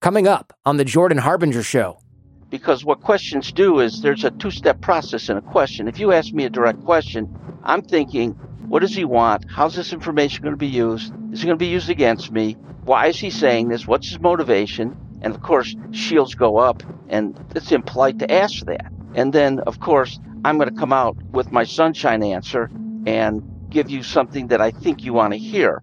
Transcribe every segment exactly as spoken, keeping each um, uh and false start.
Coming up on the Jordan Harbinger Show. Because what questions do is there's a two-step process in a question. If you ask me a direct question, I'm thinking, what does he want? How's this information going to be used? Is it going to be used against me? Why is he saying this? What's his motivation? And of course, shields go up, and it's impolite to ask that. And then, of course, I'm going to come out with my sunshine answer and give you something that I think you want to hear.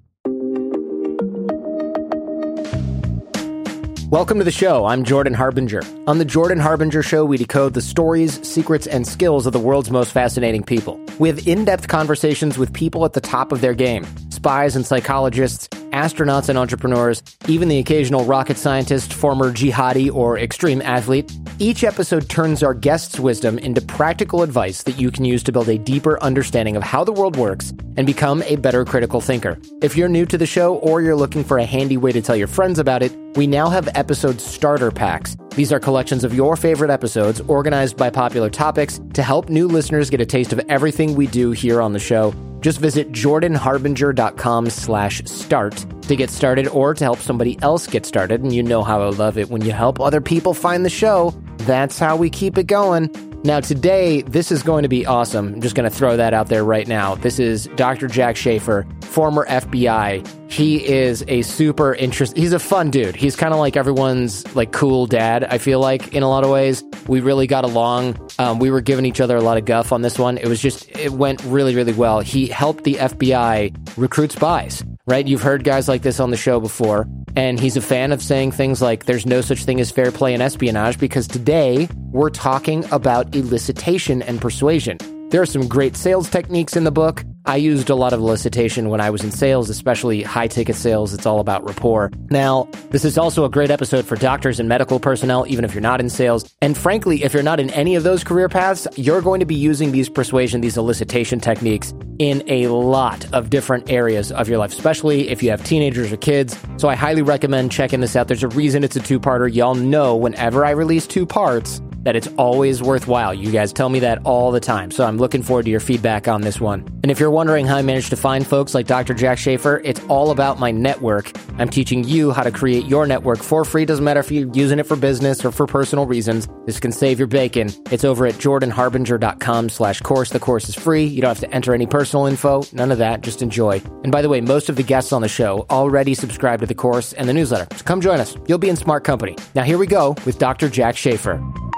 Welcome to the show. I'm Jordan Harbinger. On the Jordan Harbinger Show, we decode the stories, secrets, and skills of the world's most fascinating people. We have in-depth conversations with people at the top of their game. Spies and psychologists, astronauts and entrepreneurs, even the occasional rocket scientist, former jihadi, or extreme athlete. Each episode turns our guests' wisdom into practical advice that you can use to build a deeper understanding of how the world works and become a better critical thinker. If you're new to the show or you're looking for a handy way to tell your friends about it, we now have episode starter packs. These are collections of your favorite episodes organized by popular topics to help new listeners get a taste of everything we do here on the show. Just visit jordanharbinger.com slash start to get started or to help somebody else get started. And you know how I love it when you help other people find the show. That's how we keep it going. Now, today, this is going to be awesome. I'm just going to throw that out there right now. This is Doctor Jack Schafer, former F B I. He is a super interesting, he's a fun dude. He's kind of like everyone's like cool dad, I feel like, in a lot of ways. We really got along. Um, we were giving each other a lot of guff on this one. It was just, it went really, really well. He helped the F B I recruit spies, right? You've heard guys like this on the show before. And he's a fan of saying things like there's no such thing as fair play in espionage, because today we're talking about elicitation and persuasion. There are some great sales techniques in the book. I used a lot of elicitation when I was in sales, especially high-ticket sales. It's all about rapport. Now, this is also a great episode for doctors and medical personnel, even if you're not in sales. And frankly, if you're not in any of those career paths, you're going to be using these persuasion, these elicitation techniques in a lot of different areas of your life, especially if you have teenagers or kids. So I highly recommend checking this out. There's a reason it's a two-parter. Y'all know whenever I release two parts, that it's always worthwhile. You guys tell me that all the time. So I'm looking forward to your feedback on this one. And if you're wondering how I managed to find folks like Doctor Jack Schafer, it's all about my network. I'm teaching you how to create your network for free. Doesn't matter if you're using it for business or for personal reasons. This can save your bacon. It's over at jordanharbinger.com slash course. The course is free. You don't have to enter any personal info. None of that. Just enjoy. And by the way, most of the guests on the show already subscribe to the course and the newsletter. So come join us. You'll be in smart company. Now here we go with Doctor Jack Schafer.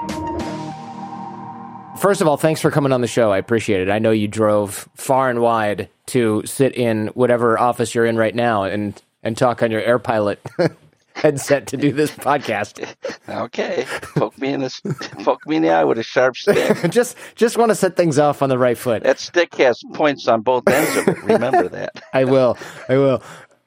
First of all, thanks for coming on the show. I appreciate it. I know you drove far and wide to sit in whatever office you're in right now and, and talk on your AirPilot headset to do this podcast. Okay. Poke me in the, poke me in the eye with a sharp stick. just just want to set things off on the right foot. That stick has points on both ends of it. Remember that. I will. I will.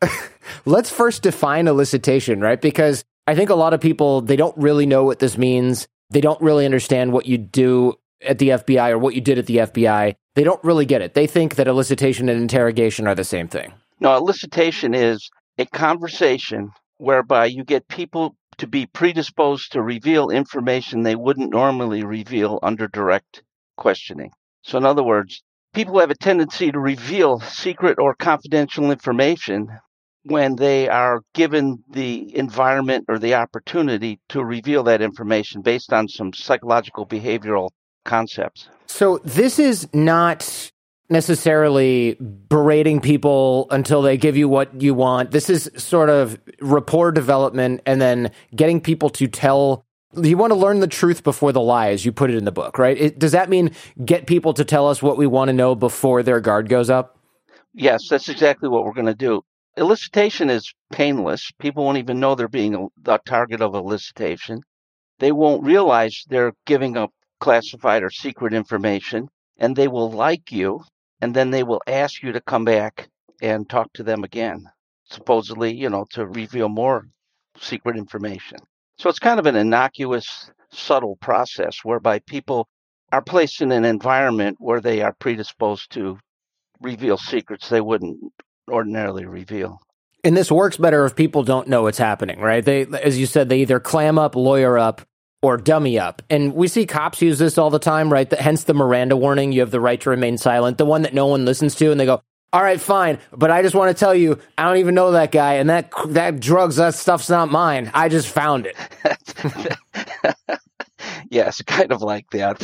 Let's first define elicitation, right? Because I think a lot of people, they don't really know what this means. They don't really understand what you do at the F B I or what you did at the F B I. They don't really get it. They think that elicitation and interrogation are the same thing. No, elicitation is a conversation whereby you get people to be predisposed to reveal information they wouldn't normally reveal under direct questioning. So in other words, people have a tendency to reveal secret or confidential information when they are given the environment or the opportunity to reveal that information based on some psychological behavioral concepts. So this is not necessarily berating people until they give you what you want. This is sort of rapport development and then getting people to tell. You want to learn the truth before the lie, as you put it in the book, right? It, does that mean get people to tell us what we want to know before their guard goes up? Yes, that's exactly what we're going to do. Elicitation is painless. People won't even know they're being a, the target of elicitation. They won't realize they're giving up classified or secret information, and they will like you, and then they will ask you to come back and talk to them again, supposedly, you know, to reveal more secret information. So it's kind of an innocuous, subtle process whereby people are placed in an environment where they are predisposed to reveal secrets they wouldn't ordinarily reveal. And this works better if people don't know what's happening, right? They, as you said, they either clam up, lawyer up, or dummy up. And we see cops use this all the time, right? The, hence the Miranda warning, you have the right to remain silent, the one that no one listens to, and they go, All right, fine. But I just want to tell you, I don't even know that guy. And that that drugs, that stuff's not mine. I just found it. Yes, kind of like that.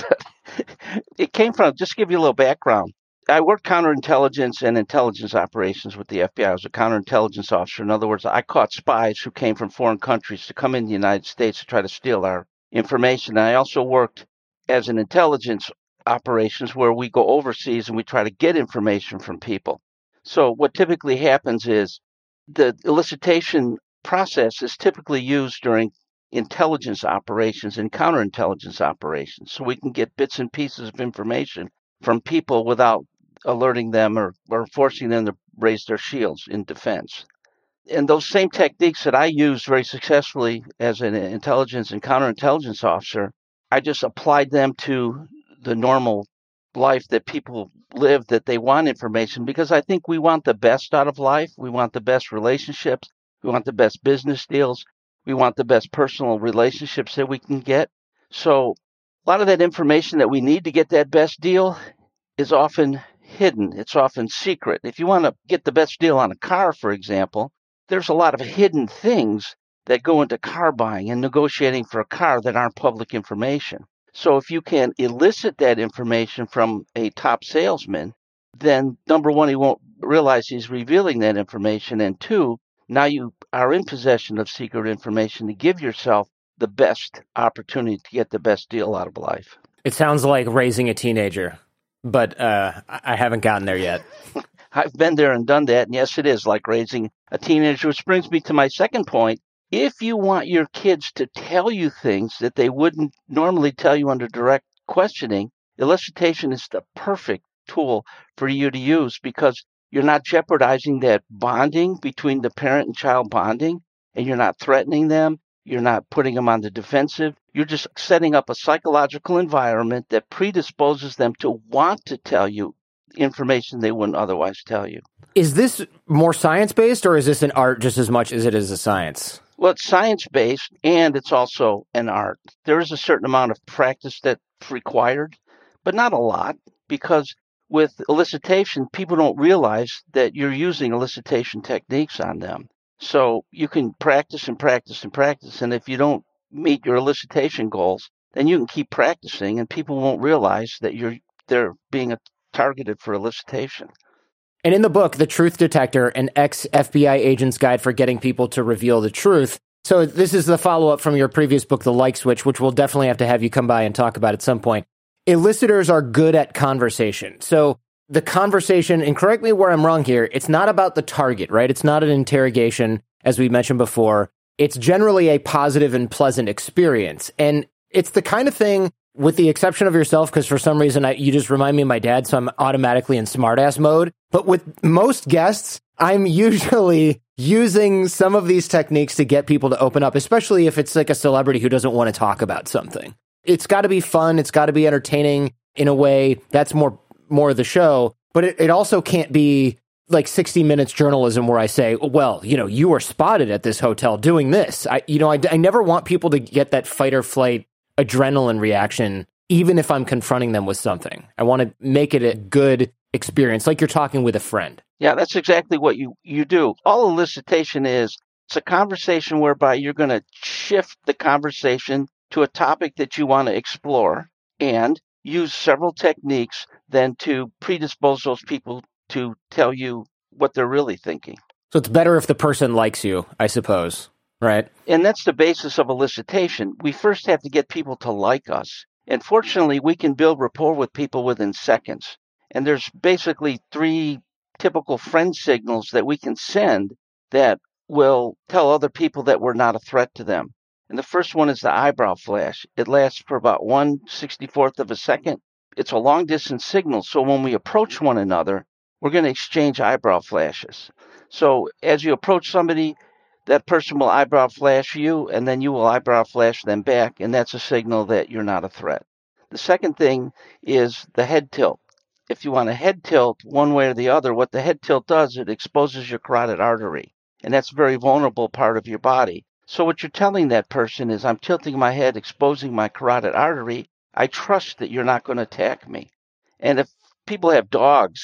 It came from, just to give you a little background, I worked counterintelligence and intelligence operations with the F B I. I was a counterintelligence officer. In other words, I caught spies who came from foreign countries to come in the United States to try to steal our information. And I also worked as an intelligence operations where we go overseas and we try to get information from people. So what typically happens is the elicitation process is typically used during intelligence operations and counterintelligence operations. So we can get bits and pieces of information from people without alerting them or, or forcing them to raise their shields in defense. And those same techniques that I used very successfully as an intelligence and counterintelligence officer, I just applied them to the normal life that people live, that they want information, because I think we want the best out of life. We want the best relationships. We want the best business deals. We want the best personal relationships that we can get. So a lot of that information that we need to get that best deal is often hidden. It's often secret. If you want to get the best deal on a car, for example, there's a lot of hidden things that go into car buying and negotiating for a car that aren't public information. So if you can elicit that information from a top salesman, then number one, he won't realize he's revealing that information. And two, now you are in possession of secret information to give yourself the best opportunity to get the best deal out of life. It sounds like raising a teenager, but uh, I haven't gotten there yet. I've been there and done that. And yes, it is like raising a teenager, which brings me to my second point. If you want your kids to tell you things that they wouldn't normally tell you under direct questioning, elicitation is the perfect tool for you to use, because you're not jeopardizing that bonding between the parent and child bonding, and you're not threatening them. You're not putting them on the defensive. You're just setting up a psychological environment that predisposes them to want to tell you information they wouldn't otherwise tell you. Is this more science-based, or is this an art just as much as it is a science? Well, it's science-based, and it's also an art. There is a certain amount of practice that's required, but not a lot, because with elicitation, people don't realize that you're using elicitation techniques on them. So you can practice and practice and practice, and if you don't meet your elicitation goals, then you can keep practicing, and people won't realize that you're they're being targeted for elicitation. And in the book, The Truth Detector, an ex-F B I agent's guide for getting people to reveal the truth. So this is the follow-up from your previous book, The Like Switch, which we'll definitely have to have you come by and talk about at some point. Elicitors are good at conversation. So the conversation, and correct me where I'm wrong here, it's not about the target, right? It's not an interrogation, as we mentioned before. It's generally a positive and pleasant experience. And it's the kind of thing, with the exception of yourself, because for some reason I, you just remind me of my dad, so I'm automatically in smartass mode. But with most guests, I'm usually using some of these techniques to get people to open up, especially if it's like a celebrity who doesn't want to talk about something. It's got to be fun. It's got to be entertaining in a way. That's more more of the show. But it, it also can't be like sixty minutes journalism where I say, well, you know, you were spotted at this hotel doing this. I, you know, I, I never want people to get that fight or flight adrenaline reaction, even if I'm confronting them with something. I want to make it a good experience, like you're talking with a friend. Yeah, that's exactly what you, you do. All elicitation is, it's a conversation whereby you're going to shift the conversation to a topic that you want to explore and use several techniques then to predispose those people to tell you what they're really thinking. So it's better if the person likes you, I suppose, right? And that's the basis of elicitation. We first have to get people to like us. And fortunately, we can build rapport with people within seconds. And there's basically three typical friend signals that we can send that will tell other people that we're not a threat to them. And the first one is the eyebrow flash. It lasts for about one sixty-fourth of a second. It's a long distance signal. So when we approach one another, we're going to exchange eyebrow flashes. So as you approach somebody, that person will eyebrow flash you, and then you will eyebrow flash them back. And that's a signal that you're not a threat. The second thing is the head tilt. If you want a head tilt one way or the other, what the head tilt does, it exposes your carotid artery. And that's a very vulnerable part of your body. So what you're telling that person is, I'm tilting my head, exposing my carotid artery. I trust that you're not going to attack me. And if people have dogs,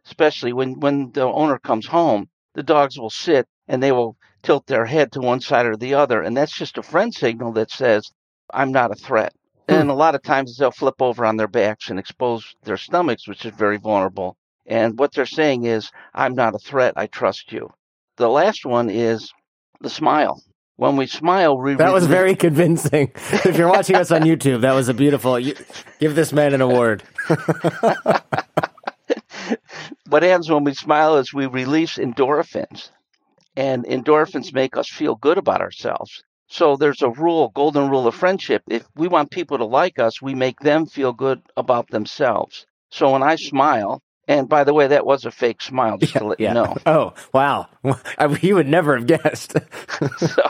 especially when, when the owner comes home, the dogs will sit and they will tilt their head to one side or the other. And that's just a friend signal that says, I'm not a threat. Hmm. And a lot of times they'll flip over on their backs and expose their stomachs, which is very vulnerable. And what they're saying is, I'm not a threat. I trust you. The last one is the smile. When we smile, we that was very convincing. If you're watching us on YouTube, that was a beautiful. You, give this man an award. What happens when we smile is we release endorphins, and endorphins make us feel good about ourselves. So there's a rule, golden rule of friendship. If we want people to like us, we make them feel good about themselves. So when I smile, and by the way, that was a fake smile, just yeah, to let yeah. you know. Oh, wow. You would never have guessed. So,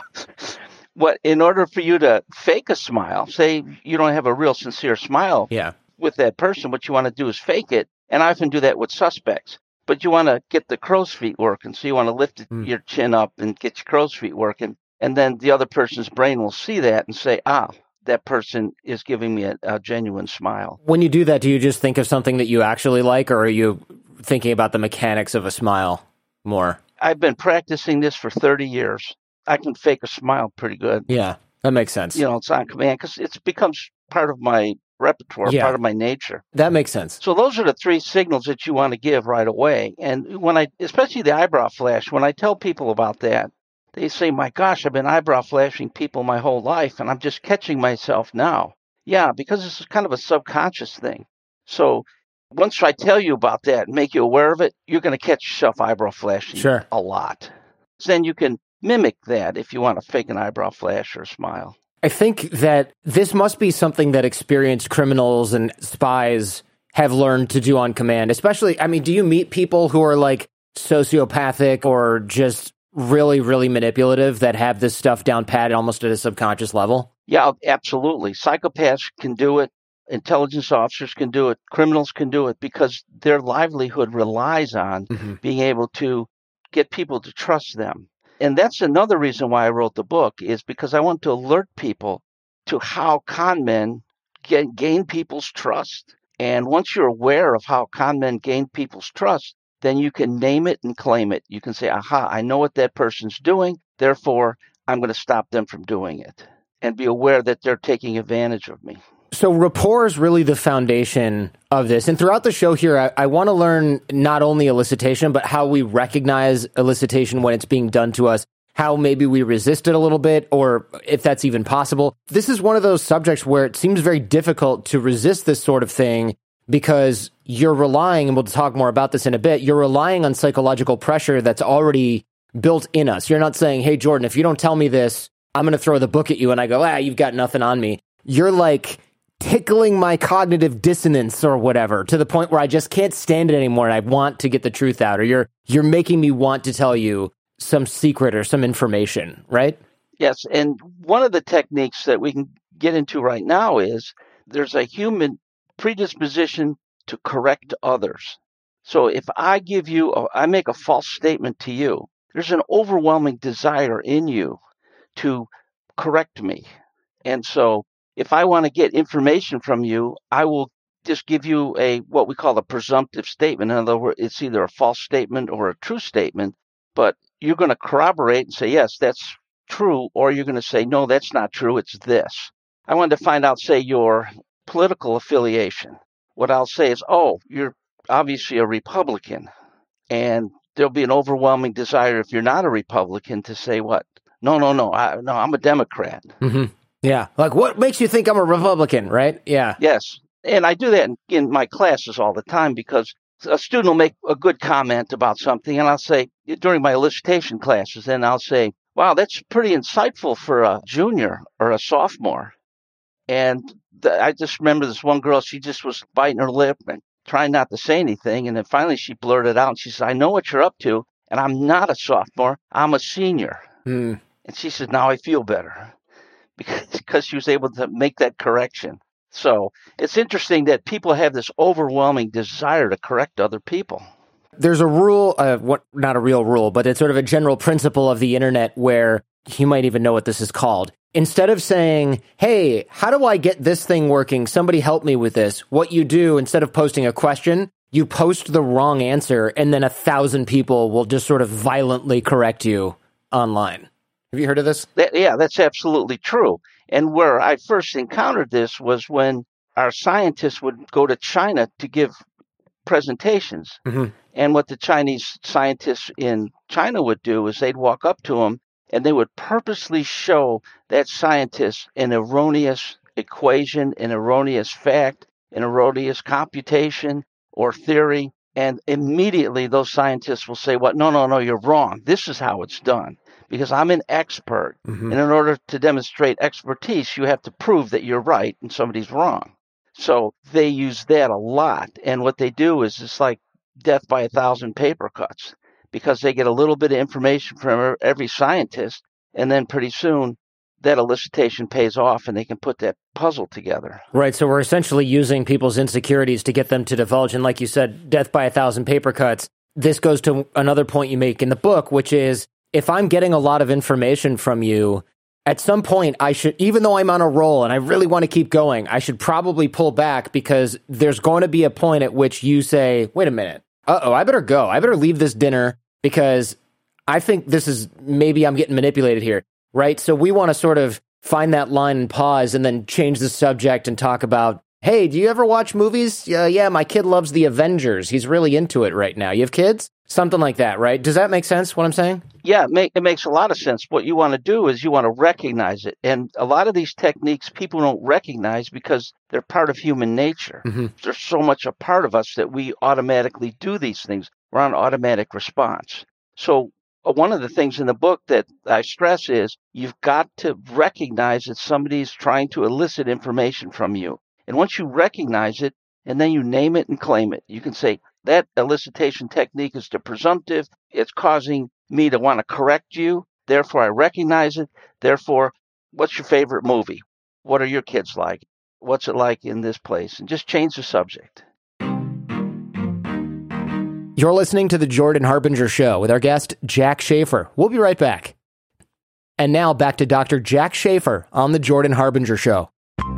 what, in order for you to fake a smile, say you don't have a real sincere smile yeah. with that person, what you want to do is fake it. And I often do that with suspects. But you want to get the crow's feet working. So you want to lift mm. your chin up and get your crow's feet working. And then the other person's brain will see that and say, ah, that person is giving me a, a genuine smile. When you do that, do you just think of something that you actually like, or are you thinking about the mechanics of a smile more? I've been practicing this for thirty years. I can fake a smile pretty good. Yeah, that makes sense. You know, it's on command because it becomes part of my repertoire, yeah. part of my nature. That makes sense. So those are the three signals that you want to give right away. And when I, especially the eyebrow flash, when I tell people about that, they say, my gosh, I've been eyebrow flashing people my whole life, and I'm just catching myself now. Yeah, because it's kind of a subconscious thing. So once I tell you about that and make you aware of it, you're going to catch yourself eyebrow flashing sure. a lot. So then you can mimic that if you want to fake an eyebrow flash or a smile. I think that this must be something that experienced criminals and spies have learned to do on command. Especially, I mean, do you meet people who are like sociopathic or just really, really manipulative that have this stuff down pat almost at a subconscious level? Yeah, absolutely. Psychopaths can do it. Intelligence officers can do it. Criminals can do it because their livelihood relies on mm-hmm. being able to get people to trust them. And that's another reason why I wrote the book, is because I want to alert people to how con men get, gain people's trust. And once you're aware of how con men gain people's trust, then you can name it and claim it. You can say, aha, I know what that person's doing, therefore I'm going to stop them from doing it. And be aware that they're taking advantage of me. So rapport is really the foundation of this. And throughout the show here, I, I want to learn not only elicitation, but how we recognize elicitation when it's being done to us, how maybe we resist it a little bit, or if that's even possible. This is one of those subjects where it seems very difficult to resist this sort of thing because you're relying, and we'll talk more about this in a bit, you're relying on psychological pressure that's already built in us. You're not saying, hey, Jordan, if you don't tell me this, I'm going to throw the book at you. And I go, ah, you've got nothing on me. You're like tickling my cognitive dissonance or whatever to the point where I just can't stand it anymore and I want to get the truth out, or you're you're making me want to tell you some secret or some information, right? Yes, and one of the techniques that we can get into right now is there's a human predisposition to correct others. So if I give you, a, I make a false statement to you, there's an overwhelming desire in you to correct me. And so if I want to get information from you, I will just give you a what we call a presumptive statement. In other words, it's either a false statement or a true statement, but you're going to corroborate and say, yes, that's true, or you're going to say, no, that's not true, it's this. I wanted to find out, say, your political affiliation. What I'll say is, oh, you're obviously a Republican, and there'll be an overwhelming desire if you're not a Republican to say what? No, no, no, I, no, I'm a Democrat. Mm-hmm. Yeah. Like, what makes you think I'm a Republican, right? Yeah. Yes. And I do that in, in my classes all the time because a student will make a good comment about something, and I'll say, during my elicitation classes, and I'll say, wow, that's pretty insightful for a junior or a sophomore. And the, I just remember this one girl, she just was biting her lip and trying not to say anything. And then finally she blurted out, and she said, I know what you're up to, and I'm not a sophomore, I'm a senior. Mm. And she said, now I feel better. Because she was able to make that correction. So it's interesting that people have this overwhelming desire to correct other people. There's a rule, uh, what, not a real rule, but it's sort of a general principle of the internet where you might even know what this is called. Instead of saying, hey, how do I get this thing working? Somebody help me with this. What you do, instead of posting a question, you post the wrong answer and then a thousand people will just sort of violently correct you online. Have you heard of this? That, yeah, that's absolutely true. And where I first encountered this was when our scientists would go to China to give presentations. Mm-hmm. And what the Chinese scientists in China would do is they'd walk up to them and they would purposely show that scientist an erroneous equation, an erroneous fact, an erroneous computation or theory. And immediately those scientists will say, "What? No, no, no, you're wrong. This is how it's done. Because I'm an expert. Mm-hmm. And in order to demonstrate expertise, you have to prove that you're right and somebody's wrong." So they use that a lot. And what they do is it's like death by a thousand paper cuts, because they get a little bit of information from every scientist, and then pretty soon that elicitation pays off and they can put that puzzle together. Right. So we're essentially using people's insecurities to get them to divulge. And like you said, death by a thousand paper cuts. This goes to another point you make in the book, which is, if I'm getting a lot of information from you, at some point I should, even though I'm on a roll and I really want to keep going, I should probably pull back, because there's going to be a point at which you say, wait a minute, uh-oh, I better go. I better leave this dinner because I think this is, maybe I'm getting manipulated here, right? So we want to sort of find that line and pause and then change the subject and talk about, hey, do you ever watch movies? Uh, yeah, my kid loves the Avengers. He's really into it right now. You have kids? Something like that, right? Does that make sense, what I'm saying? Yeah, it, make, it makes a lot of sense. What you want to do is you want to recognize it. And a lot of these techniques people don't recognize because they're part of human nature. Mm-hmm. They're so much a part of us that we automatically do these things. We're on automatic response. So uh, one of the things in the book that I stress is you've got to recognize that somebody's trying to elicit information from you. And once you recognize it, and then you name it and claim it, you can say, that elicitation technique is the presumptive. It's causing me to want to correct you. Therefore, I recognize it. Therefore, what's your favorite movie? What are your kids like? What's it like in this place? And just change the subject. You're listening to The Jordan Harbinger Show with our guest, Jack Schafer. We'll be right back. And now back to Doctor Jack Schafer on The Jordan Harbinger Show.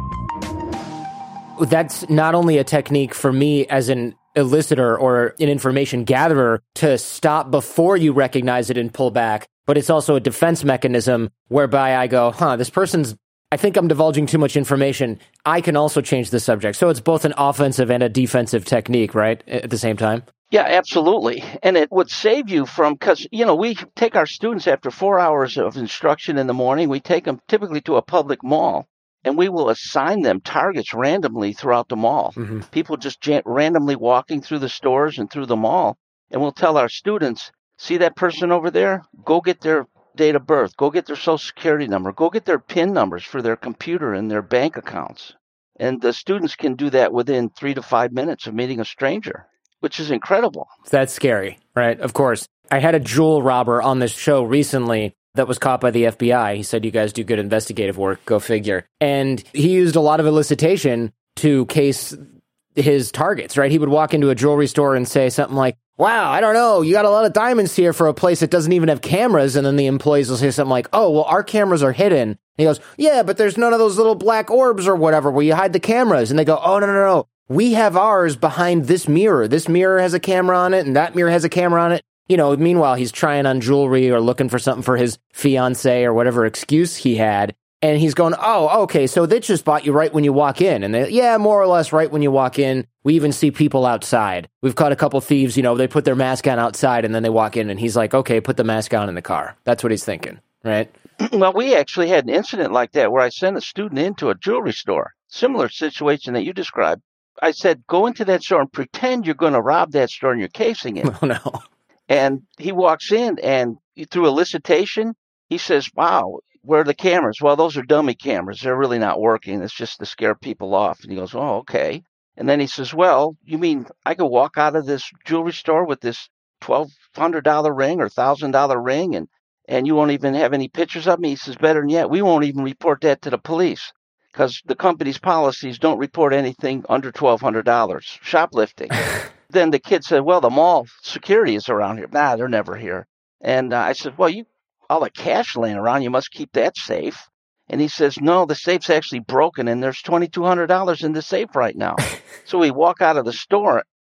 That's not only a technique for me as an elicitor or an information gatherer to stop before you recognize it and pull back, but it's also a defense mechanism whereby I go, huh, this person's, I think I'm divulging too much information. I can also change the subject. So it's both an offensive and a defensive technique, right, at the same time? Yeah, absolutely. And it would save you from, because, you know, we take our students after four hours of instruction in the morning, we take them typically to a public mall. And we will assign them targets randomly throughout the mall. Mm-hmm. People just jan- randomly walking through the stores and through the mall. And we'll tell our students, see that person over there? Go get their date of birth. Go get their social security number. Go get their PIN numbers for their computer and their bank accounts. And the students can do that within three to five minutes of meeting a stranger, which is incredible. That's scary, right? Of course. I had a jewel robber on this show recently that was caught by the F B I. He said, you guys do good investigative work, go figure. And he used a lot of elicitation to case his targets, right? He would walk into a jewelry store and say something like, wow, I don't know, you got a lot of diamonds here for a place that doesn't even have cameras. And then the employees will say something like, oh, well, our cameras are hidden. And he goes, yeah, but there's none of those little black orbs or whatever where you hide the cameras. And they go, oh, no, no, no. We have ours behind this mirror. This mirror has a camera on it, and that mirror has a camera on it. You know, meanwhile, he's trying on jewelry or looking for something for his fiance or whatever excuse he had. And he's going, oh, okay, so they just bought you right when you walk in. And they, yeah, more or less right when you walk in. We even see people outside. We've caught a couple thieves, you know, they put their mask on outside and then they walk in and he's like, okay, put the mask on in the car. That's what he's thinking, right? Well, we actually had an incident like that where I sent a student into a jewelry store. Similar situation that you described. I said, go into that store and pretend you're going to rob that store and you're casing it. Oh, no. And he walks in and through elicitation, he says, wow, where are the cameras? Well, those are dummy cameras. They're really not working. It's just to scare people off. And he goes, oh, okay. And then he says, well, you mean I could walk out of this jewelry store with this twelve hundred dollars ring or one thousand dollars ring and, and you won't even have any pictures of me? He says, better than yet, we won't even report that to the police because the company's policies don't report anything under twelve hundred dollars, shoplifting. Then the kid said, well, the mall security is around here. Nah, they're never here. And uh, I said, well, you all the cash laying around, you must keep that safe. And he says, no, the safe's actually broken and there's twenty-two hundred dollars in the safe right now. So we walk out of the store.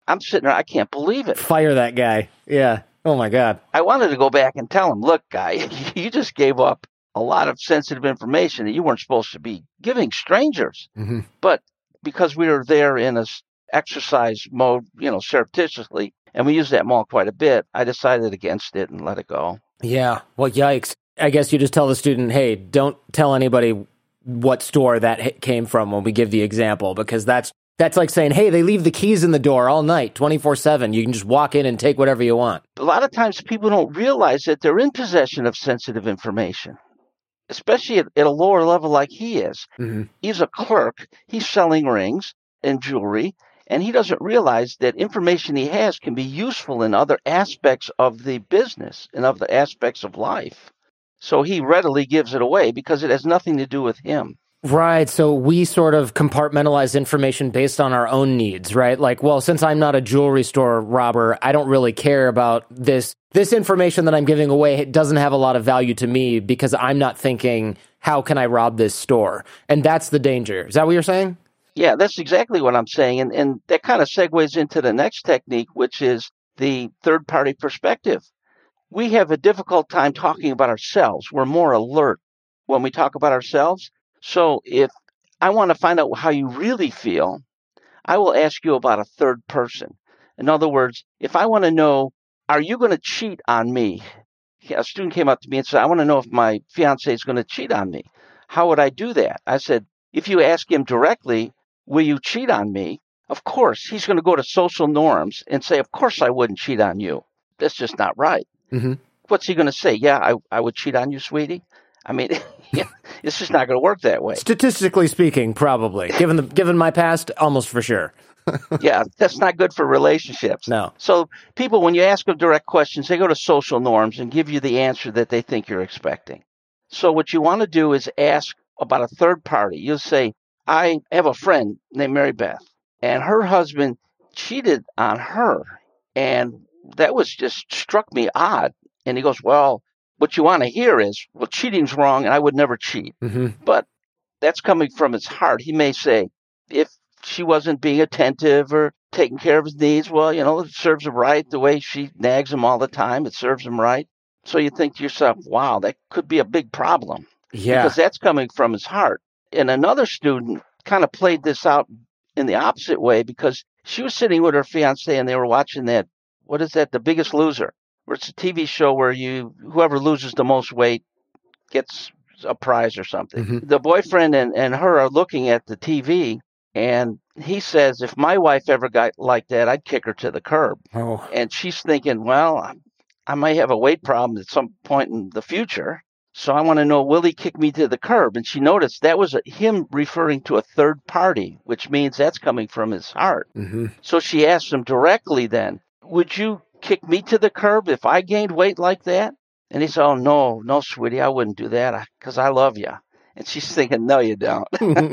I'm sitting there, I can't believe it. Fire that guy. Yeah. Oh, my God. I wanted to go back and tell him, look, guy, you just gave up a lot of sensitive information that you weren't supposed to be giving strangers. Mm-hmm. But because we were there in a exercise mode, you know, surreptitiously, and we use that mall quite a bit, I decided against it and let it go. Yeah. Well, yikes. I guess you just tell the student, hey, don't tell anybody what store that came from when we give the example, because that's that's like saying, hey, they leave the keys in the door all night, twenty-four seven. You can just walk in and take whatever you want. A lot of times people don't realize that they're in possession of sensitive information, especially at, at a lower level like he is. Mm-hmm. He's a clerk. He's selling rings and jewelry, and he doesn't realize that information he has can be useful in other aspects of the business and of the aspects of life. So he readily gives it away because it has nothing to do with him. Right. So we sort of compartmentalize information based on our own needs, right? Like, well, since I'm not a jewelry store robber, I don't really care about this. This information that I'm giving away, it doesn't have a lot of value to me because I'm not thinking, how can I rob this store? And that's the danger. Is that what you're saying? Yeah, that's exactly what I'm saying. And, and that kind of segues into the next technique, which is the third-party perspective. We have a difficult time talking about ourselves. We're more alert when we talk about ourselves. So if I want to find out how you really feel, I will ask you about a third person. In other words, if I want to know, are you going to cheat on me? A student came up to me and said, I want to know if my fiance is going to cheat on me. How would I do that? I said, if you ask him directly, will you cheat on me? Of course, he's going to go to social norms and say, of course I wouldn't cheat on you. That's just not right. Mm-hmm. What's he going to say? Yeah, I, I would cheat on you, sweetie. I mean, yeah, it's just not going to work that way. Statistically speaking, probably. Given the given my past, almost for sure. Yeah, that's not good for relationships. No. So people, when you ask them direct questions, they go to social norms and give you the answer that they think you're expecting. So what you want to do is ask about a third party. You'll say, I have a friend named Mary Beth, and her husband cheated on her. And that was just struck me odd. And he goes, well, what you want to hear is, well, cheating's wrong, and I would never cheat. Mm-hmm. But that's coming from his heart. He may say, if she wasn't being attentive or taking care of his needs, well, you know, it serves him right. The way she nags him all the time, it serves him right. So you think to yourself, wow, that could be a big problem. Yeah. Because that's coming from his heart. And another student kind of played this out in the opposite way because she was sitting with her fiance and they were watching that, what is that, The Biggest Loser? Where it's a T V show where you whoever loses the most weight gets a prize or something. Mm-hmm. The boyfriend and, and her are looking at the T V, and he says, if my wife ever got like that, I'd kick her to the curb. Oh. And she's thinking, well, I, I might have a weight problem at some point in the future, so I want to know, will he kick me to the curb? And she noticed that was a, him referring to a third party, which means that's coming from his heart. Mm-hmm. So she asked him directly then, would you kick me to the curb if I gained weight like that? And he said, oh, no, no, sweetie, I wouldn't do that because I love you. And she's thinking, no, you don't.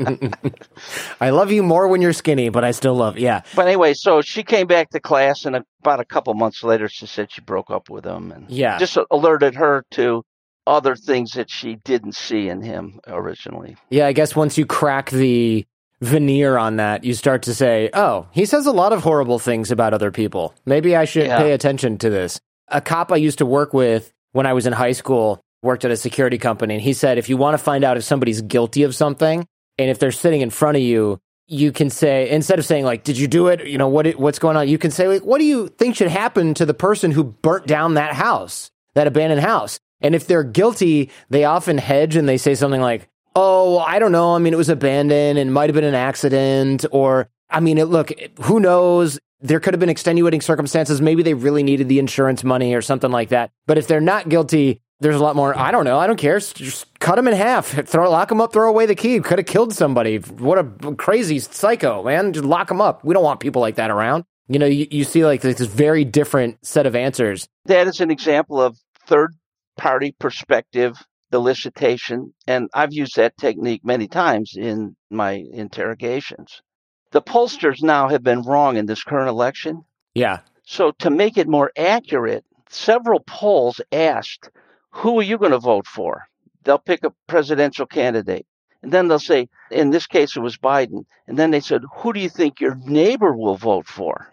I love you more when you're skinny, but I still love you. Yeah. But anyway, so she came back to class, and about a couple months later, she said she broke up with him and Yeah. just alerted her to other things that she didn't see in him originally. Yeah, I guess once you crack the veneer on that, you start to say, oh, he says a lot of horrible things about other people. Maybe I should Yeah. pay attention to this. A cop I used to work with when I was in high school worked at a security company, and he said, if you want to find out if somebody's guilty of something, and if they're sitting in front of you, you can say, instead of saying, like, did you do it? You know, what what's going on? You can say, like, what do you think should happen to the person who burnt down that house, that abandoned house? And if they're guilty, they often hedge and they say something like, oh, I don't know. I mean, it was abandoned and it might have been an accident. Or, I mean, it, look, who knows? There could have been extenuating circumstances. Maybe they really needed the insurance money or something like that. But if they're not guilty, there's a lot more, I don't know. I don't care. Just cut them in half. Throw, lock them up, throw away the key. Could have killed somebody. What a crazy psycho, man. Just lock them up. We don't want people like that around. You know, you, you see like this very different set of answers. That is an example of third-party perspective elicitation, and I've used that technique many times in my interrogations. The pollsters now have been wrong in this current election. Yeah. So to make it more accurate, several polls asked, who are you going to vote for? They'll pick a presidential candidate. And then they'll say, in this case, it was Biden. And then they said, who do you think your neighbor will vote for?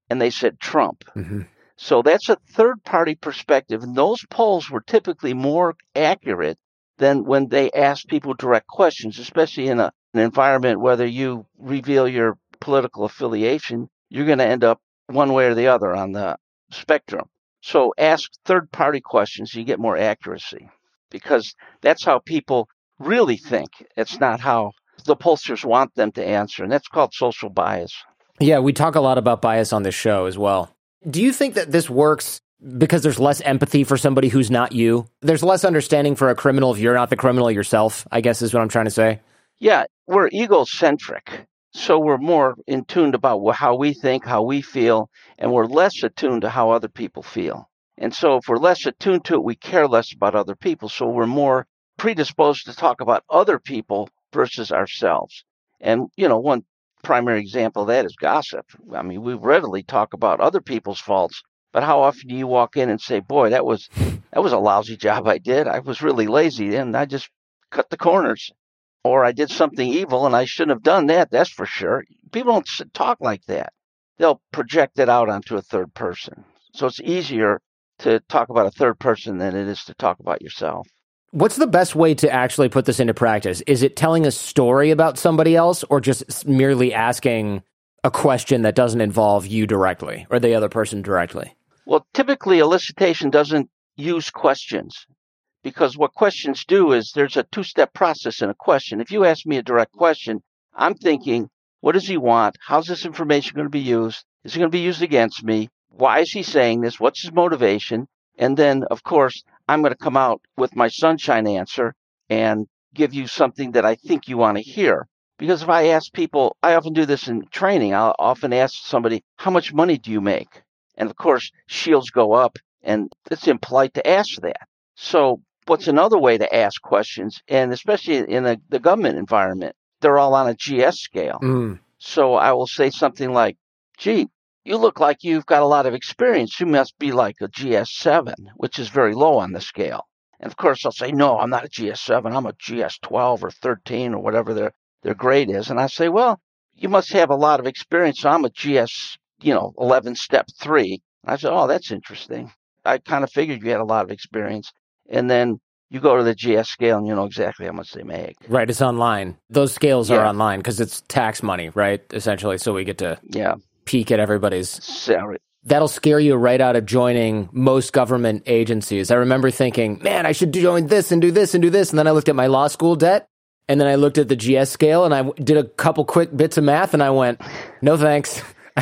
and they said Trump. Mm-hmm. So that's a third-party perspective. And those polls were typically more accurate than when they asked people direct questions, especially in a, an environment whether you reveal your political affiliation, you're going to end up one way or the other on the spectrum. So ask third-party questions, you get more accuracy, because that's how people really think. It's not how the pollsters want them to answer, and that's called social bias. Yeah, we talk a lot about bias on this show as well. Do you think that this works because there's less empathy for somebody who's not you? There's less understanding for a criminal if you're not the criminal yourself, I guess is what I'm trying to say. Yeah, we're egocentric. So we're more in tune about how we think, how we feel, and we're less attuned to how other people feel. And so if we're less attuned to it, we care less about other people. So we're more predisposed to talk about other people versus ourselves. And, you know, one primary example of that is gossip. I mean, we readily talk about other people's faults, but how often do you walk in and say, boy, that was that was a lousy job I did. I was really lazy and I just cut the corners. Or I did something evil and I shouldn't have done that, that's for sure. People don't talk like that. They'll project it out onto a third person. So it's easier to talk about a third person than it is to talk about yourself. What's the best way to actually put this into practice? Is it telling a story about somebody else or just merely asking a question that doesn't involve you directly or the other person directly? Well, typically elicitation doesn't use questions, because what questions do is there's a two-step process in a question. If you ask me a direct question, I'm thinking, what does he want? How's this information going to be used? Is it going to be used against me? Why is he saying this? What's his motivation? And then, of course, I'm going to come out with my sunshine answer and give you something that I think you want to hear. Because if I ask people, I often do this in training, I'll often ask somebody, how much money do you make? And of course, shields go up, and it's impolite to ask that. So what's another way to ask questions? And especially in a, the government environment, they're all on a G S scale. Mm. So I will say something like, gee, you look like you've got a lot of experience. You must be like a G S seven, which is very low on the scale. And of course, I'll say, no, I'm not a G S seven. I'm a G S twelve or thirteen or whatever their, their grade is. And I say, well, you must have a lot of experience. So I'm a G S, you know, eleven step three. And I said, oh, that's interesting. I kind of figured you had a lot of experience. And then you go to the G S scale and you know exactly how much they make. Right. It's online. Those scales yeah. are online because it's tax money, right? Essentially. So we get to yeah. peek at everybody's salary. That'll scare you right out of joining most government agencies. I remember thinking, man, I should join this and do this and do this. And then I looked at my law school debt, and then I looked at the G S scale, and I did a couple quick bits of math, and I went, no thanks.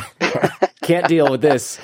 Can't deal with this.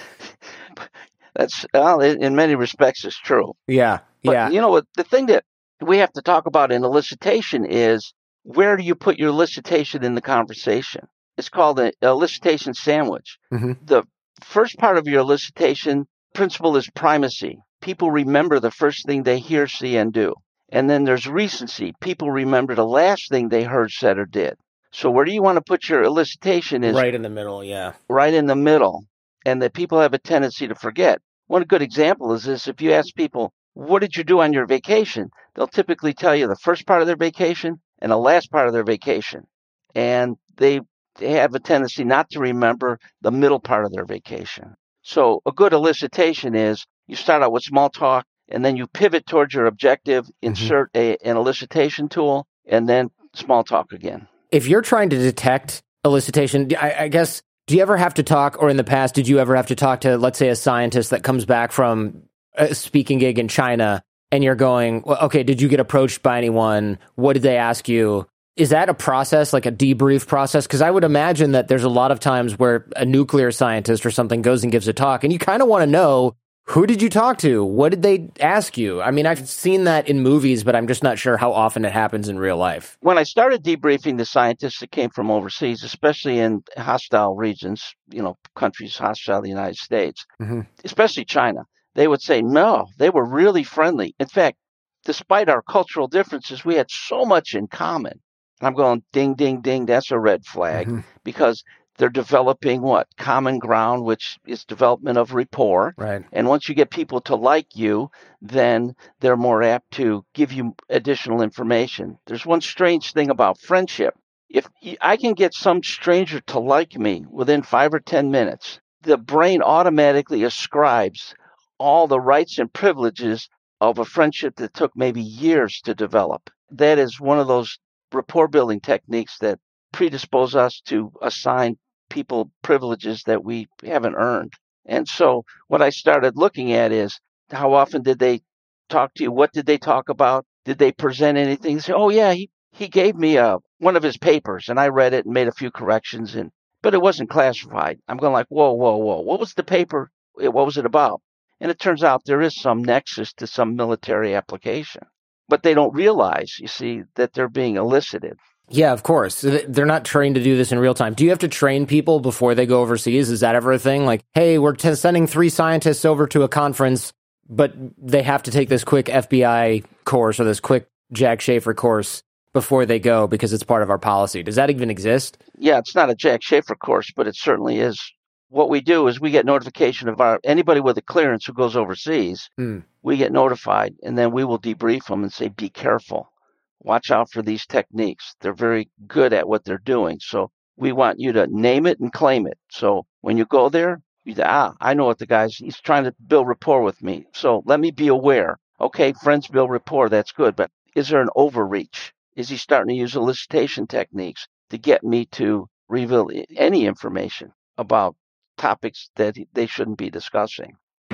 That's, well, in many respects, it's true. Yeah, but, yeah. You know what? The thing that we have to talk about in elicitation is, where do you put your elicitation in the conversation? It's called an elicitation sandwich. Mm-hmm. The first part of your elicitation principle is primacy. People remember the first thing they hear, see, and do. And then there's recency. People remember the last thing they heard, said, or did. So where do you want to put your elicitation is right in the middle, yeah. Right in the middle. And that people have a tendency to forget. One good example is this. If you ask people, what did you do on your vacation? They'll typically tell you the first part of their vacation and the last part of their vacation. And they They have a tendency not to remember the middle part of their vacation. So a good elicitation is you start out with small talk, and then you pivot towards your objective, insert mm-hmm. a, an elicitation tool, and then small talk again. If you're trying to detect elicitation, I, I guess, do you ever have to talk, or in the past, did you ever have to talk to, let's say, a scientist that comes back from a speaking gig in China, and you're going, well, okay, did you get approached by anyone? What did they ask you? Is that a process, like a debrief process? Because I would imagine that there's a lot of times where a nuclear scientist or something goes and gives a talk, and you kind of want to know, who did you talk to? What did they ask you? I mean, I've seen that in movies, but I'm just not sure how often it happens in real life. When I started debriefing the scientists that came from overseas, especially in hostile regions, you know, countries hostile to the United States, mm-hmm. especially China, they would say, no, they were really friendly. In fact, despite our cultural differences, we had so much in common. And I'm going, ding, ding, ding, that's a red flag, mm-hmm. because they're developing what? Common ground, which is development of rapport. Right. And once you get people to like you, then they're more apt to give you additional information. There's one strange thing about friendship. If I can get some stranger to like me within five or ten minutes, the brain automatically ascribes all the rights and privileges of a friendship that took maybe years to develop. That is one of those rapport building techniques that predispose us to assign people privileges that we haven't earned. And so what I started looking at is, how often did they talk to you? What did they talk about? Did they present anything? They say, oh yeah, he, he gave me a, one of his papers and I read it and made a few corrections, and but it wasn't classified. I'm going like, whoa, whoa, whoa. What was the paper? What was it about? And it turns out there is some nexus to some military application. But they don't realize, you see, that they're being elicited. Yeah, of course. They're not trained to do this in real time. Do you have to train people before they go overseas? Is that ever a thing? Like, hey, we're t- sending three scientists over to a conference, but they have to take this quick F B I course or this quick Jack Schafer course before they go because it's part of our policy. Does that even exist? Yeah, it's not a Jack Schafer course, but it certainly is. What we do is we get notification of our anybody with a clearance who goes overseas. Mm. We get notified, and then we will debrief them and say, be careful. Watch out for these techniques. They're very good at what they're doing. So we want you to name it and claim it. So when you go there, you say, ah, I know what the guy's, he's trying to build rapport with me. So let me be aware. Okay, friends build rapport. That's good. But is there an overreach? Is he starting to use elicitation techniques to get me to reveal any information about topics that they shouldn't be discussing?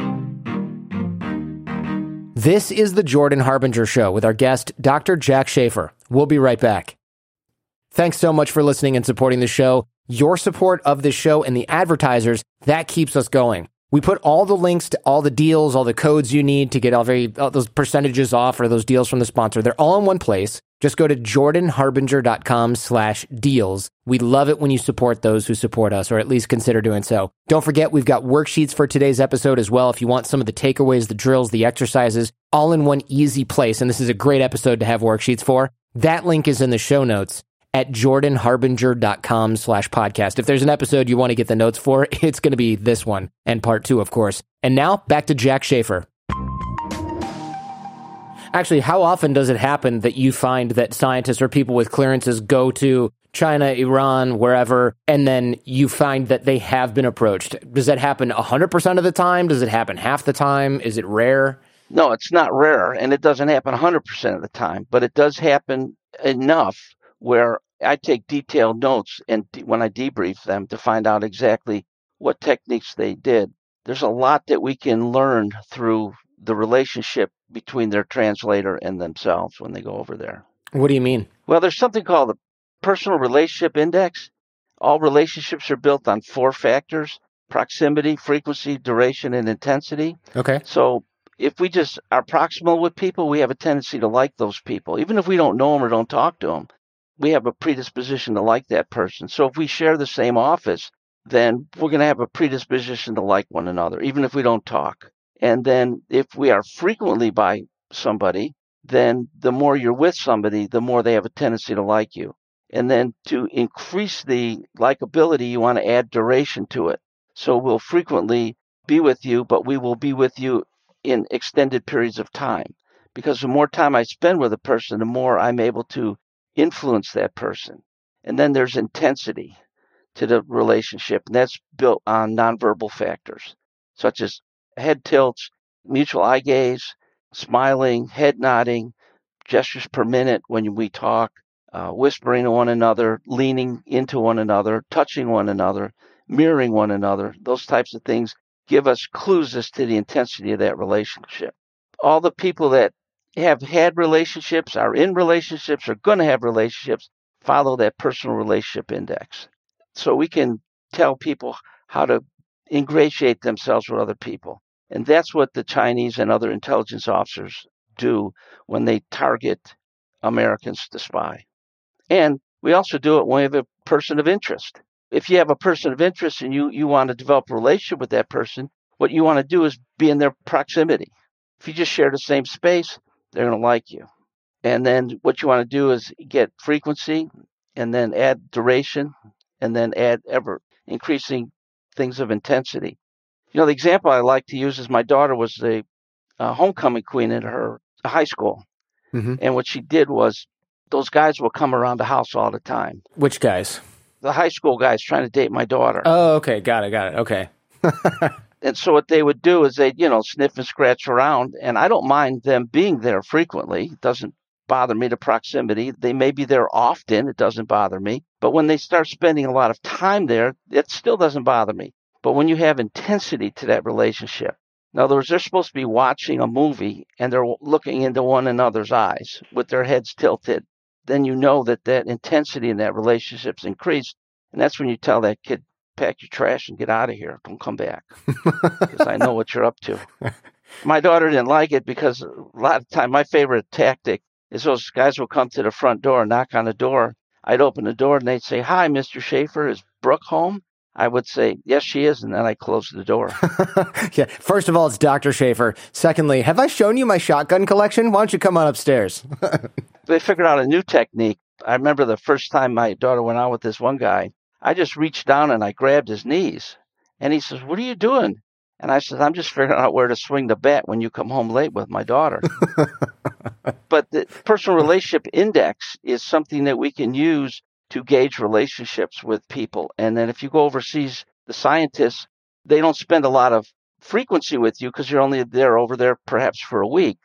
This is the Jordan Harbinger Show with our guest, Doctor Jack Schafer. We'll be right back. Thanks so much for listening and supporting the show. Your support of the show and the advertisers, that keeps us going. We put all the links to all the deals, all the codes you need to get all, very, all those percentages off or those deals from the sponsor. They're all in one place. Just go to jordanharbinger.com slash deals. We love it when you support those who support us, or at least consider doing so. Don't forget, we've got worksheets for today's episode as well. If you want some of the takeaways, the drills, the exercises, all in one easy place. And this is a great episode to have worksheets for. That link is in the show notes at jordanharbinger.com slash podcast. If there's an episode you want to get the notes for, it's going to be this one, and part two, of course. And now, back to Jack Schafer. Actually, how often does it happen that you find that scientists or people with clearances go to China, Iran, wherever, and then you find that they have been approached? Does that happen one hundred percent of the time? Does it happen half the time? Is it rare? No, it's not rare, and it doesn't happen one hundred percent of the time, but it does happen enough where I take detailed notes and de- when I debrief them to find out exactly what techniques they did. There's a lot that we can learn through the relationship between their translator and themselves when they go over there. What do you mean? Well, there's something called the Personal Relationship Index. All relationships are built on four factors: proximity, frequency, duration, and intensity. Okay. So if we just are proximal with people, we have a tendency to like those people. Even if we don't know them or don't talk to them, we have a predisposition to like that person. So if we share the same office, then we're going to have a predisposition to like one another, even if we don't talk. And then if we are frequently by somebody, then the more you're with somebody, the more they have a tendency to like you. And then to increase the likability, you want to add duration to it. So we'll frequently be with you, but we will be with you in extended periods of time. Because the more time I spend with a person, the more I'm able to influence that person. And then there's intensity to the relationship, and that's built on nonverbal factors, such as head tilts, mutual eye gaze, smiling, head nodding, gestures per minute when we talk, uh, whispering to one another, leaning into one another, touching one another, mirroring one another. Those types of things give us clues as to the intensity of that relationship. All the people that have had relationships, are in relationships, are going to have relationships, follow that personal relationship index. So we can tell people how to ingratiate themselves with other people. And that's what the Chinese and other intelligence officers do when they target Americans to spy. And we also do it when we have a person of interest. If you have a person of interest and you, you want to develop a relationship with that person, what you want to do is be in their proximity. If you just share the same space, they're going to like you. And then what you want to do is get frequency and then add duration and then add ever increasing things of intensity. You know, the example I like to use is my daughter was the uh, homecoming queen at her high school. Mm-hmm. And what she did was those guys will come around the house all the time. Which guys? The high school guys trying to date my daughter. Oh, okay. Got it. Got it. Okay. And so what they would do is they'd, you know, sniff and scratch around. And I don't mind them being there frequently. It doesn't bother me, the proximity. They may be there often. It doesn't bother me. But when they start spending a lot of time there, it still doesn't bother me. But when you have intensity to that relationship, in other words, they're supposed to be watching a movie and they're looking into one another's eyes with their heads tilted, then you know that that intensity in that relationship's increased. And that's when you tell that kid, pack your trash and get out of here. Don't come back, because I know what you're up to. My daughter didn't like it because a lot of time, my favorite tactic is those guys will come to the front door and knock on the door. I'd open the door and they'd say, "Hi, Mister Schaefer, is Brooke home?" I would say, "Yes, she is," and then I close the door. Yeah. First of all, it's Doctor Schaefer. Secondly, have I shown you my shotgun collection? Why don't you come on upstairs? They figured out a new technique. I remember the first time my daughter went out with this one guy, I just reached down and I grabbed his knees. And he says, "What are you doing?" And I said, "I'm just figuring out where to swing the bat when you come home late with my daughter." But the personal relationship index is something that we can use to gauge relationships with people. And then if you go overseas, the scientists, they don't spend a lot of frequency with you because you're only there over there perhaps for a week.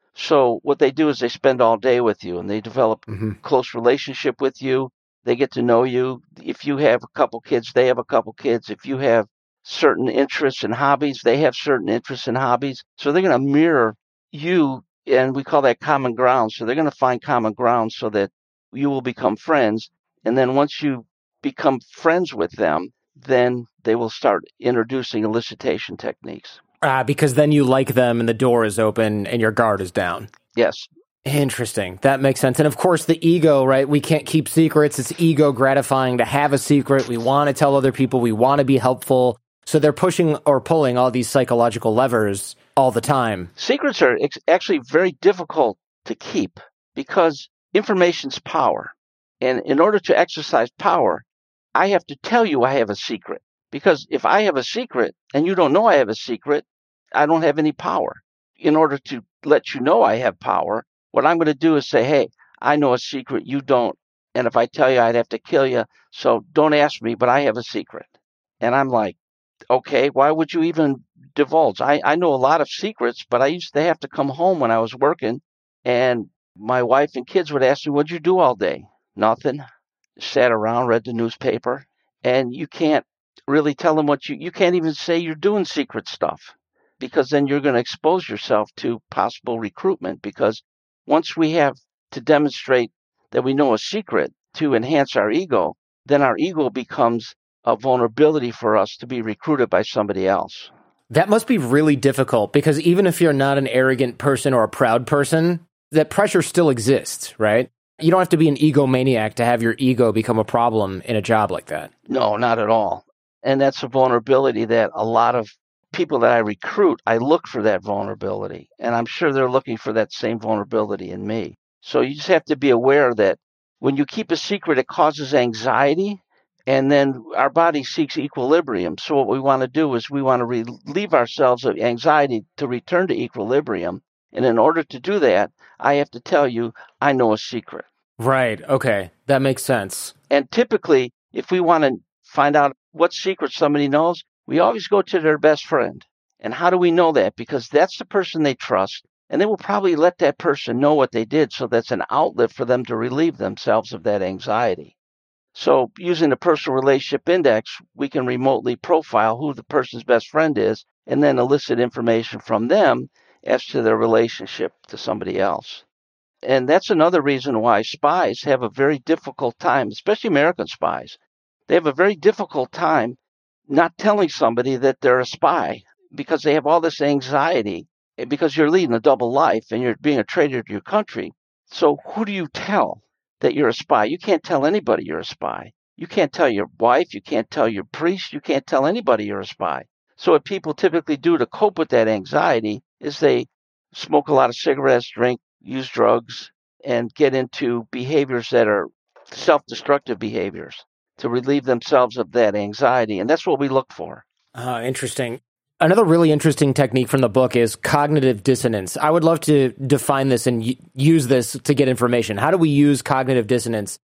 So what they do is they spend all day with you and they develop mm-hmm. close relationship with you. They get to know you. If you have a couple kids, they have a couple kids. If you have certain interests and hobbies, they have certain interests and hobbies. So they're going to mirror you, and we call that common ground. So they're going to find common ground so that you will become friends. And then once you become friends with them, then they will start introducing elicitation techniques. Ah, uh, because then you like them and the door is open and your guard is down. Yes. Interesting. That makes sense. And of course, the ego, right? We can't keep secrets. It's ego gratifying to have a secret. We want to tell other people. We want to be helpful. So they're pushing or pulling all these psychological levers all the time. Secrets are ex- actually very difficult to keep because information's power. And in order to exercise power, I have to tell you I have a secret. Because if I have a secret and you don't know I have a secret, I don't have any power. In order to let you know I have power, what I'm going to do is say, "Hey, I know a secret, you don't. And if I tell you, I'd have to kill you. So don't ask me, but I have a secret." And I'm like, okay, why would you even divulge? I, I know a lot of secrets, but I used to have to come home when I was working. And my wife and kids would ask me, "What'd you do all day?" "Nothing. Sat around, read the newspaper." And you can't really tell them what you, you can't even say you're doing secret stuff, because then you're going to expose yourself to possible recruitment. Because once we have to demonstrate that we know a secret to enhance our ego, then our ego becomes a vulnerability for us to be recruited by somebody else. That must be really difficult, because even if you're not an arrogant person or a proud person, that pressure still exists, right? You don't have to be an egomaniac to have your ego become a problem in a job like that. No, not at all. And that's a vulnerability that a lot of people that I recruit, I look for that vulnerability. And I'm sure they're looking for that same vulnerability in me. So you just have to be aware that when you keep a secret, it causes anxiety, and then our body seeks equilibrium. So what we want to do is we want to relieve ourselves of anxiety to return to equilibrium. And in order to do that, I have to tell you, I know a secret. Right. Okay. That makes sense. And typically, if we want to find out what secret somebody knows, we always go to their best friend. And how do we know that? Because that's the person they trust, and they will probably let that person know what they did, so that's an outlet for them to relieve themselves of that anxiety. So using the personal relationship index, we can remotely profile who the person's best friend is and then elicit information from them as to their relationship to somebody else. And that's another reason why spies have a very difficult time, especially American spies. They have a very difficult time not telling somebody that they're a spy, because they have all this anxiety, because you're leading a double life and you're being a traitor to your country. So who do you tell that you're a spy? You can't tell anybody you're a spy. You can't tell your wife. You can't tell your priest. You can't tell anybody you're a spy. So what people typically do to cope with that anxiety is they smoke a lot of cigarettes, drink, use drugs, and get into behaviors that are self-destructive behaviors to relieve themselves of that anxiety. And that's what we look for. Uh, interesting. Another really interesting technique from the book is cognitive dissonance. I would love to define this and y- use this to get information. How do we use cognitive dissonance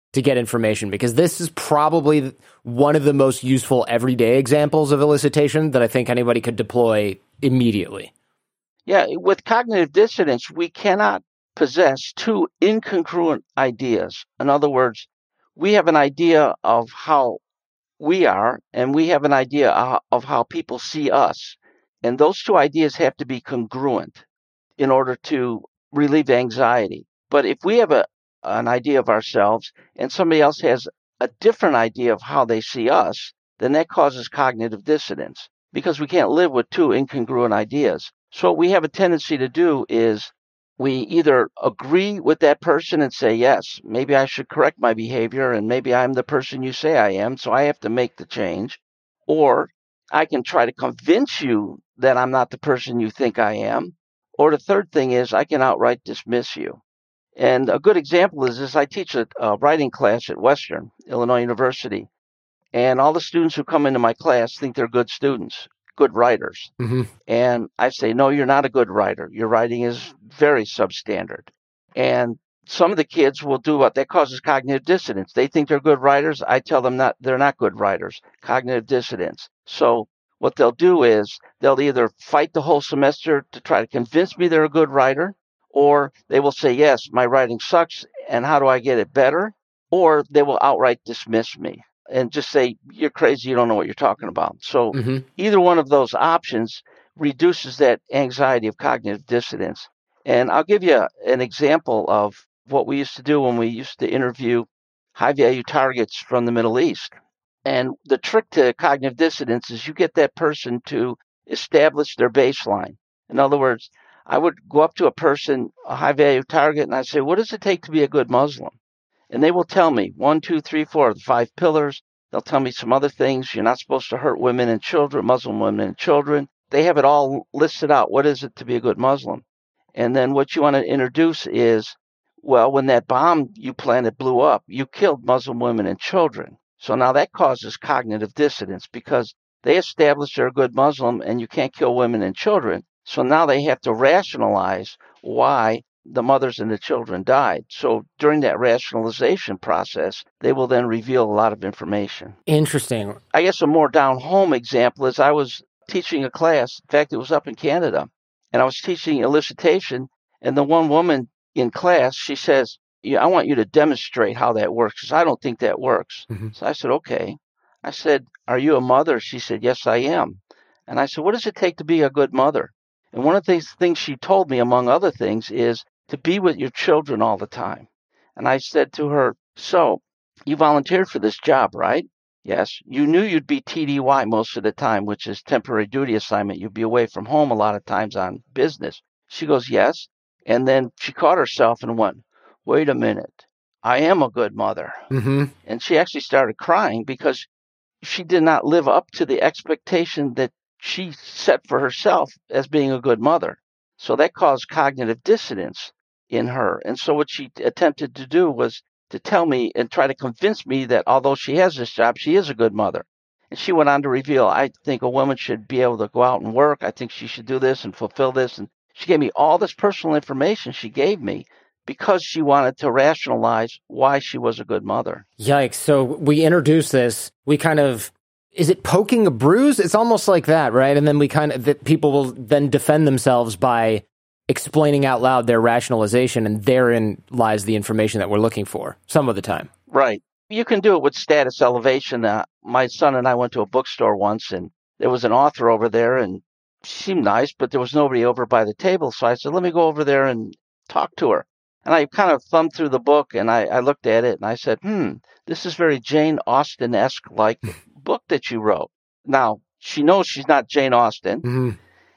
to get information? Because this is probably one of the most useful everyday examples of elicitation that I think anybody could deploy immediately. Yeah, with cognitive dissonance, we cannot possess two incongruent ideas. In other words, we have an idea of how we are, and we have an idea of how people see us. And those two ideas have to be congruent in order to relieve anxiety. But if we have a, an idea of ourselves and somebody else has a different idea of how they see us, then that causes cognitive dissonance because we can't live with two incongruent ideas. So what we have a tendency to do is we either agree with that person and say, yes, maybe I should correct my behavior and maybe I'm the person you say I am, so I have to make the change. Or I can try to convince you that I'm not the person you think I am. Or the third thing is I can outright dismiss you. And a good example is this. I teach a, a writing class at Western Illinois University, and all the students who come into my class think they're good students, good writers. Mm-hmm. And I say, no, you're not a good writer. Your writing is very substandard. And some of the kids will do what that causes cognitive dissonance. They think they're good writers. I tell them not, they're not good writers. Cognitive dissonance. So what they'll do is they'll either fight the whole semester to try to convince me they're a good writer, or they will say, yes, my writing sucks, and how do I get it better? Or they will outright dismiss me and just say, you're crazy, you don't know what you're talking about. So Mm-hmm. either one of those options reduces that anxiety of cognitive dissonance. And I'll give you an example of what we used to do when we used to interview high-value targets from the Middle East. And the trick to cognitive dissonance is you get that person to establish their baseline. In other words, I would go up to a person, a high-value target, and I'd say, what does it take to be a good Muslim? And they will tell me one, two, three, four, the five pillars. They'll tell me some other things. You're not supposed to hurt women and children, Muslim women and children. They have it all listed out. What is it to be a good Muslim? And then what you want to introduce is, well, when that bomb you planted blew up, you killed Muslim women and children. So now that causes cognitive dissonance because they established they're a good Muslim and you can't kill women and children. So now they have to rationalize why the mothers and the children died. So during that rationalization process, they will then reveal a lot of information. Interesting. I guess a more down-home example is I was teaching a class. In fact, it was up in Canada. And I was teaching elicitation. And the one woman in class, she says, yeah, I want you to demonstrate how that works because I don't think that works. Mm-hmm. So I said, okay. I said, are you a mother? She said, yes, I am. And I said, what does it take to be a good mother? And one of the things she told me, among other things, is to be with your children all the time. And I said to her, so you volunteered for this job, right? Yes. You knew you'd be T D Y most of the time, which is temporary duty assignment. You'd be away from home a lot of times on business. She goes, yes. And then she caught herself and went, wait a minute. I am a good mother. Mm-hmm. And she actually started crying because she did not live up to the expectation that she set for herself as being a good mother. So that caused cognitive dissonance in her. And so what she attempted to do was to tell me and try to convince me that although she has this job, she is a good mother. And she went on to reveal, I think a woman should be able to go out and work. I think she should do this and fulfill this. And she gave me all this personal information she gave me because she wanted to rationalize why she was a good mother. Yikes. So we introduce this, we kind of, is it poking a bruise? It's almost like that, right? And then we kind of, that people will then defend themselves by explaining out loud their rationalization, and therein lies the information that we're looking for some of the time. Right. You can do it with status elevation. Uh, my son and I went to a bookstore once, and there was an author over there, and she seemed nice, but there was nobody over by the table. So I said, let me go over there and talk to her. And I kind of thumbed through the book, and I, I looked at it, and I said, hmm, this is very Jane Austen-esque like book that you wrote. Now, she knows she's not Jane Austen, Mm-hmm.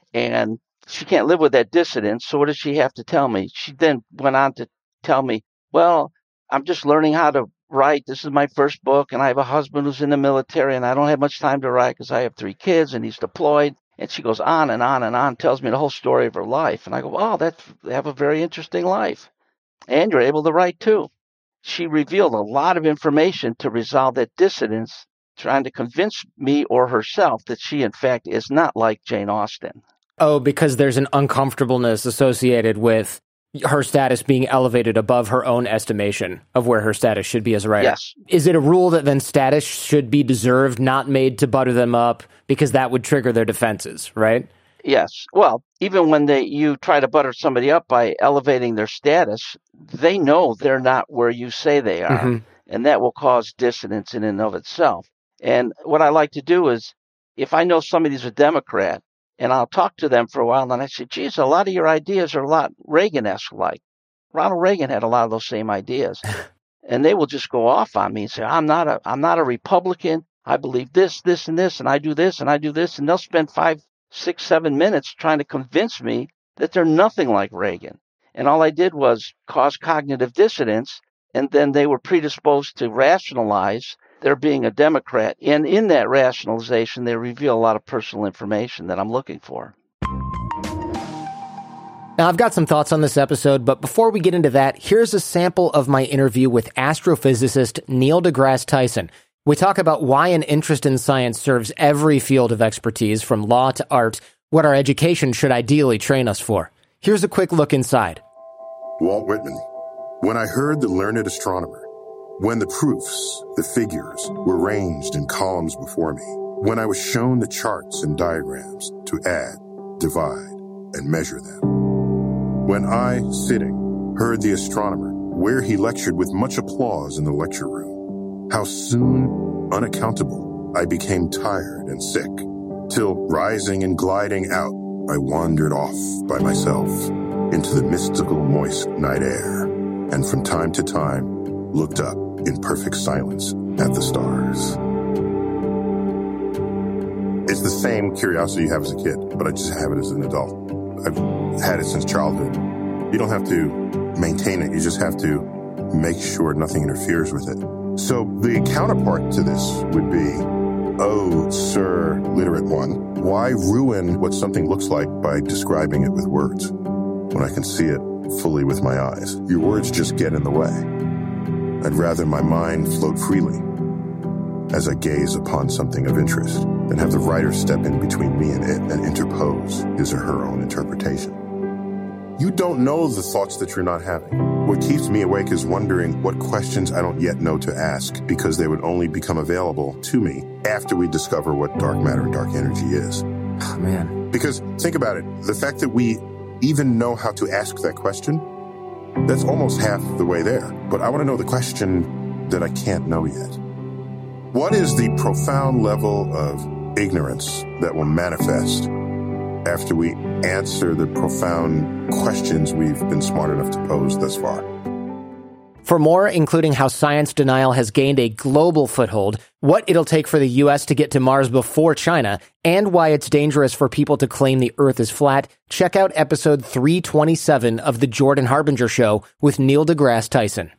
and she can't live with that dissonance. So what does she have to tell me? She then went on to tell me, well, I'm just learning how to write. This is my first book, and I have a husband who's in the military, and I don't have much time to write because I have three kids, and he's deployed. And she goes on and on and on, tells me the whole story of her life. And I go, wow, that's, they have a very interesting life. And you're able to write too. She revealed a lot of information to resolve that dissonance, trying to convince me or herself that she, in fact, is not like Jane Austen. Oh, because there's an uncomfortableness associated with her status being elevated above her own estimation of where her status should be as a writer. Yes. Is it a rule that then status should be deserved, not made to butter them up, because that would trigger their defenses, right? Yes. Well, even when they you try to butter somebody up by elevating their status, they know they're not where you say they are, mm-hmm. and that will cause dissonance in and of itself. And what I like to do is, if I know somebody's a Democrat, and I'll talk to them for a while, and I say, geez, a lot of your ideas are a lot Reagan-esque like. Ronald Reagan had a lot of those same ideas. And they will just go off on me and say, I'm not a I'm not a Republican. I believe this, this, and this, and I do this, and I do this. And they'll spend five, six, seven minutes trying to convince me that they're nothing like Reagan. And all I did was cause cognitive dissonance, and then they were predisposed to rationalize their being a Democrat. And in that rationalization, they reveal a lot of personal information that I'm looking for. Now, I've got some thoughts on this episode, but before we get into that, here's a sample of my interview with astrophysicist Neil deGrasse Tyson. We talk about why an interest in science serves every field of expertise, from law to art, what our education should ideally train us for. Here's a quick look inside. Walt Whitman. When I heard the learned astronomer, when the proofs, the figures, were ranged in columns before me, when I was shown the charts and diagrams to add, divide, and measure them, when I, sitting, heard the astronomer, where he lectured with much applause in the lecture room, how soon, unaccountable, I became tired and sick, till, rising and gliding out, I wandered off by myself into the mystical moist night air, and from time to time looked up in perfect silence at the stars. It's the same curiosity you have as a kid, but I just have it as an adult. I've had it since childhood. You don't have to maintain it. You just have to make sure nothing interferes with it. So the counterpart to this would be, oh, sir, literate one, why ruin what something looks like by describing it with words when I can see it fully with my eyes? Your words just get in the way. I'd rather my mind float freely as I gaze upon something of interest than have the writer step in between me and it and interpose his or her own interpretation. You don't know the thoughts that you're not having. What keeps me awake is wondering what questions I don't yet know to ask, because they would only become available to me after we discover what dark matter and dark energy is. Oh, man. Because think about it. The fact that we even know how to ask that question, that's almost half the way there. But I want to know the question that I can't know yet. What is the profound level of ignorance that will manifest after we answer the profound questions we've been smart enough to pose thus far? For more, including how science denial has gained a global foothold, what it'll take for the U S to get to Mars before China, and why it's dangerous for people to claim the Earth is flat, check out episode three twenty-seven of The Jordan Harbinger Show with Neil deGrasse Tyson.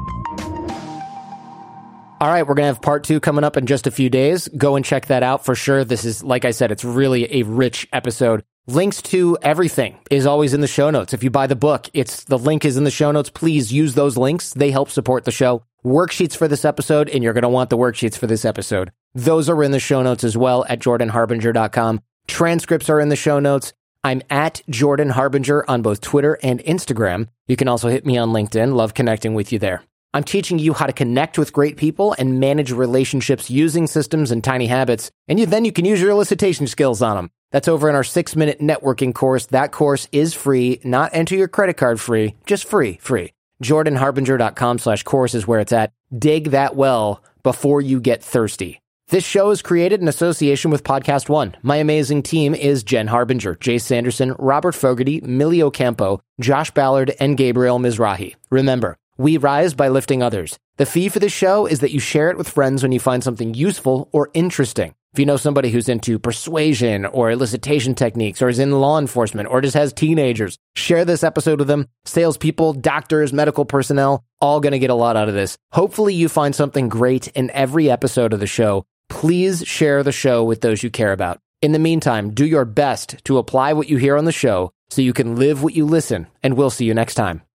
All right, we're going to have part two coming up in just a few days. Go and check that out for sure. This is, like I said, it's really a rich episode. Links to everything is always in the show notes. If you buy the book, it's the link is in the show notes. Please use those links. They help support the show. Worksheets for this episode, and you're going to want the worksheets for this episode. Those are in the show notes as well at jordan harbinger dot com. Transcripts are in the show notes. I'm at Jordan Harbinger on both Twitter and Instagram. You can also hit me on LinkedIn. Love connecting with you there. I'm teaching you how to connect with great people and manage relationships using systems and tiny habits, and you, then you can use your elicitation skills on them. That's over in our six-minute networking course. That course is free, not enter your credit card free, just free, free. jordan harbinger dot com slash course is where it's at. Dig that well before you get thirsty. This show is created in association with Podcast One. My amazing team is Jen Harbinger, Jay Sanderson, Robert Fogarty, Millie Ocampo, Josh Ballard, and Gabriel Mizrahi. Remember, we rise by lifting others. The fee for this show is that you share it with friends when you find something useful or interesting. If you know somebody who's into persuasion or elicitation techniques or is in law enforcement or just has teenagers, share this episode with them. Salespeople, doctors, medical personnel, all going to get a lot out of this. Hopefully you find something great in every episode of the show. Please share the show with those you care about. In the meantime, do your best to apply what you hear on the show so you can live what you listen, and we'll see you next time.